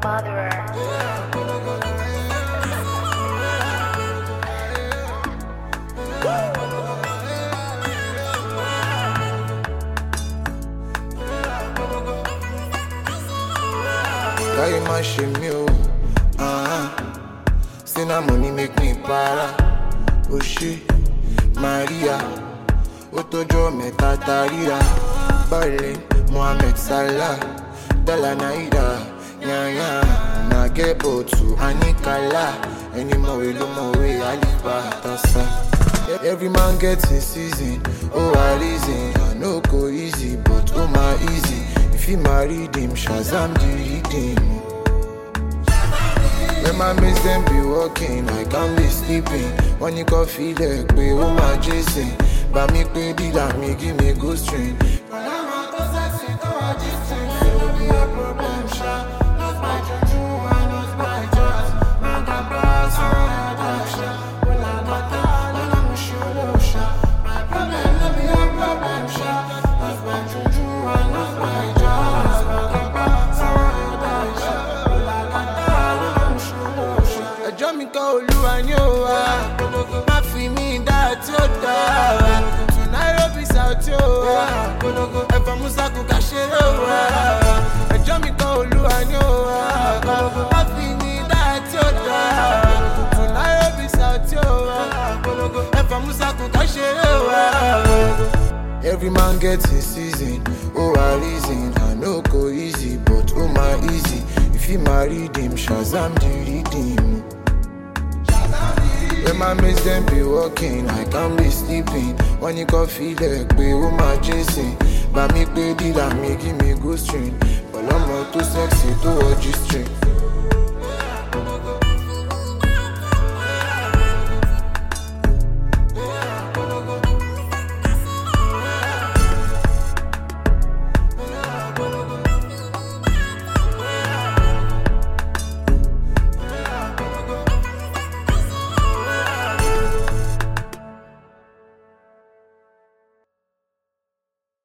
botherer. Carry my shame, yo. Say na money make me para. Oh shit, Maria. Otojo meta tarira. Bale, Mohamed Salah. Dala naira. Yeah. Na get botu, Anikala. Any more way, Alipa, Tasa. Every man gets his season. Oh, I reason. I know go easy, but oh my easy. If he married him, Shazam the redeem. When my mates them be walking, I can't be sleeping. When you can feel like we oh my Jason. But me pay dealer, me give me good string. But I'm not the sexy, though I just think it'll be a problem, sha. Lost my juju, I lost my trust. My cabras are addiction. Well, I got that, and I'm sure, sha. My problem will be a problem, sha. Lost my juju, I lost my trust. My cabras are addiction. Well, I got that, and I'm sure, sha. Ẹjọ́ mi kan Olúwa ni ó wà. Má fi mí dá tí ó dá. To Nairobi South ó wà. Ẹ̀fọ́ Musa kò ká ṣeré ó wà. Ẹjọ́ mi kan Olúwa ni ó wà. Má fi mí dá tí ó dá. To Nairobi South ó wà. Ẹ̀fọ́ Musa kò ká ṣeré ó wà. Every man gets his season. Oh, I reason. I know go easy, but oh my easy. If he married him, Shazam the redeem. When my mates them be walking, I can't be sleeping. When you can feel like we oh my Jason. But me pay dealer, me give me good string. But I'm not too sexy to watch you string.